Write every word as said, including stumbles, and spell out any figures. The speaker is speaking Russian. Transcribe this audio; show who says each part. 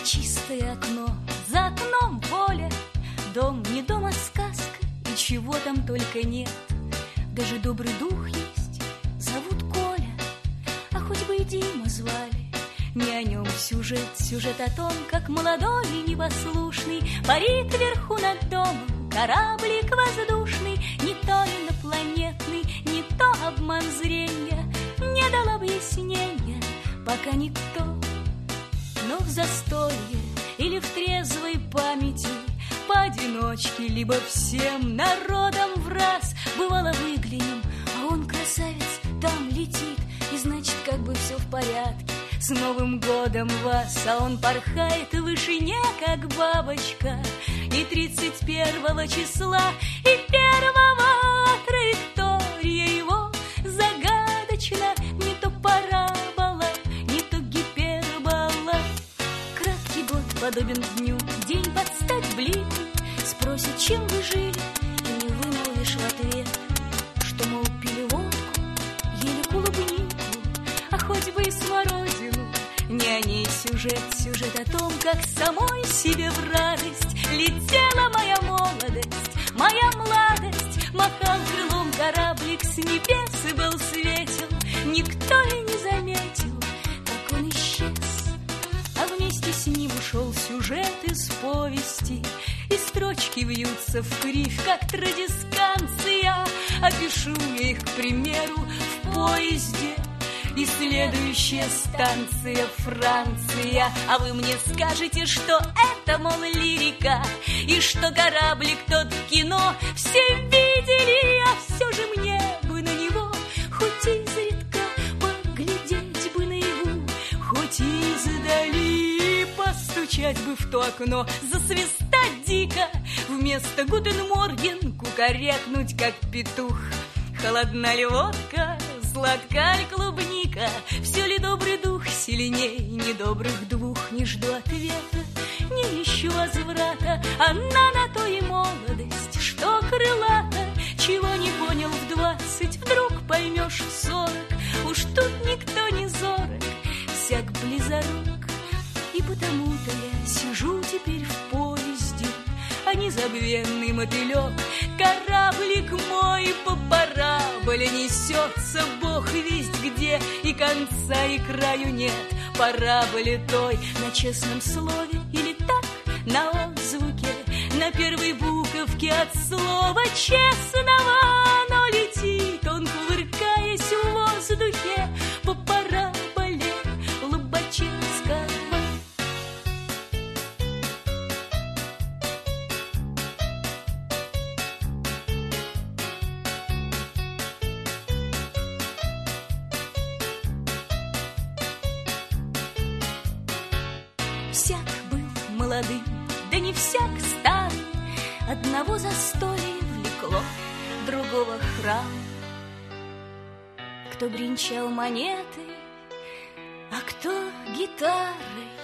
Speaker 1: чистое окно, за окном поле. Дом не дом, а сказка, и чего там только нет. Даже добрый дух есть, зовут Коля, а хоть бы и Дима звали. Не о нем сюжет, сюжет о том, как молодой и непослушный парит вверху над домом кораблик воздушный. Не то инопланетный, не то обман зрения, не дал объяснения пока никто. Но в застолье или в трезвой памяти, поодиночке, либо всем народом враз, бывало выглянем, а он, красавец, там летит, и значит, как бы все в порядке. С Новым годом вас, а он порхает в вышине, как бабочка. И тридцать первого числа, и первого траектория его загадочна. Не то парабола, не то гипербола. Краткий год подобен дню, день под стать блин. Спросит, чем вы жили, и не вымолвишь в ответ, что, мол, пили водку, ели клубнику, а хоть бы и смородину. Не о ней сюжет, сюжет о том, как самой себе в радость летела моя молодость, моя младость. Махал крылом кораблик с небес и был светел, никто и не заметил, как он исчез. А вместе с ним ушел сюжет из повести, и строчки вьются в кривь, как традисканция. Опишу я их, к примеру, в поезде. И следующая станция Франция. А вы мне скажете, что это, мол, лирика, и что кораблик тот в кино все видели, а все же мне бы на него хоть изредка поглядеть бы наяву, хоть издали постучать бы в то окно, засвистать дико, вместо «Гутен Морген» кукарекнуть, как петух. Холодна ли водка, сладка ли клубника, все ли добрый дух сильней недобрых двух? Не жду ответа, не ищу возврата, она на то и молодость, что крылата. Чего не понял в двадцать, вдруг поймешь в сорок. Уж тут никто не зорок, всяк близорук. И потому-то я сижу теперь в поезде, а незабвенный мотылек, кораблик мой по параболе несется бог весть где, и конца и краю нет параболе той. На честном слове или так, на отзвуке, на первой буковке от слова честного, оно летит, он, кувыркаясь в воздухе, по параболе Лобачевского. Всяк был молодым, да не всяк старый. Одного застолья влекло, другого храм. Кто бренчал монеты, а кто гитарой.